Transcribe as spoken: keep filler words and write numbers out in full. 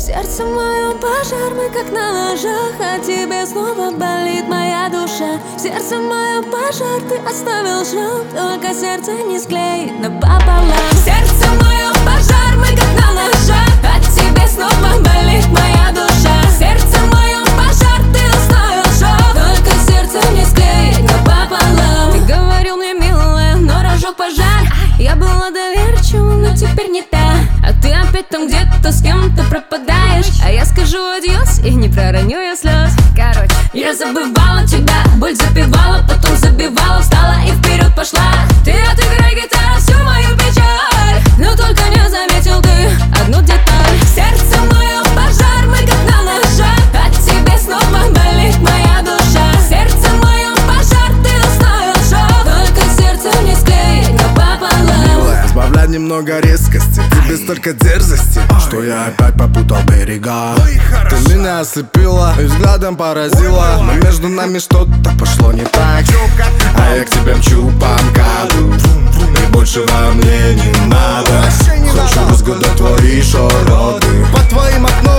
Сердце мое пожар, мы как на ножах, а тебе снова болит моя душа. Сердце мое пожар, ты оставил шрам, только сердце не склеит напополам. Сердце мое пожар, мы как на ножах, а тебе снова болит моя душа. Сердце мое пожар, ты оставил шрам, только сердце не склеит напополам. Ты говорил мне, милая, но разжег пожар. Я была доверчива, но теперь не та. А ты опять там где-то с кем-то пропадаешь. А я скажу адьос и не пророню я слез. Короче, я забывала тебя, боль запивала, потом забивала, встала и вперед пошла. Ты отыграй, гитара, всю мою печаль, но только не заметил ты одну деталь. Сердце мое пожар, мы как на ножах, от тебя снова болит моя душа. Сердце мое пожар, ты оставил шаг, только сердце не склеит напополам. Милая, сбавляй немного резкости, тебе столько дерзости, что я опять попутал берега. Ты меня ослепила и взглядом поразила, но между нами что-то пошло не так. А я к тебе мчу по МКАДу, и большего мне не надо. Хочу разгадать твои шароды. Под твоим окном